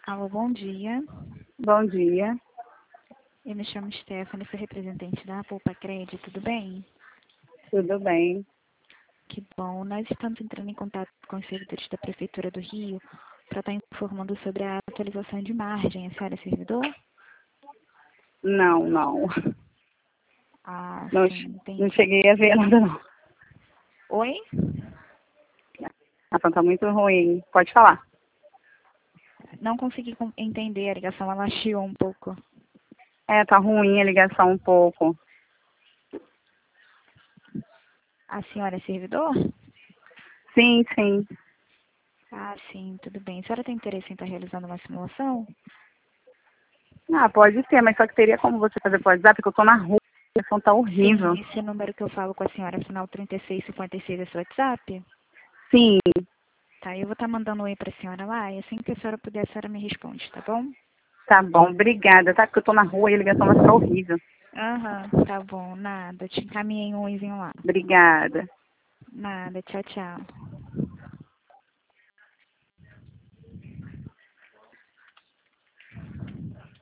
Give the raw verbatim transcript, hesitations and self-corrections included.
Alô, bom dia. Bom dia. Eu me chamo Stephanie, sou representante da Poupa Crédito, tudo bem? Tudo bem? Que bom. Nós estamos entrando em contato com os servidores da Prefeitura do Rio para estar informando sobre a atualização de margem. A senhora é servidor? Não, não. Ah, Não, sim, não entendi. cheguei a ver nada, não. Oi? A ação tá muito ruim. Pode falar. Não consegui com- entender, a ligação ela chiou um pouco. É, tá ruim a ligação um pouco. A senhora é servidor? Sim, sim. Ah, sim, tudo bem. A senhora tem interesse em estar realizando uma simulação? Ah, pode ser, mas só que teria como você fazer pelo WhatsApp, porque eu tô na rua. A ligação tá horrível. Sim, esse número que eu falo com a senhora, final trinta e seis cinquenta e seis, é seu WhatsApp? Sim, Tá, eu vou estar mandando um oi para a senhora lá e assim que a senhora puder, a senhora me responde, tá bom? tá bom. Obrigada, tá? Porque eu tô na rua e a ligação vai ficar horrível. Aham, tá bom, nada. Te encaminhei um oizinho lá. Obrigada. Nada, tchau, tchau.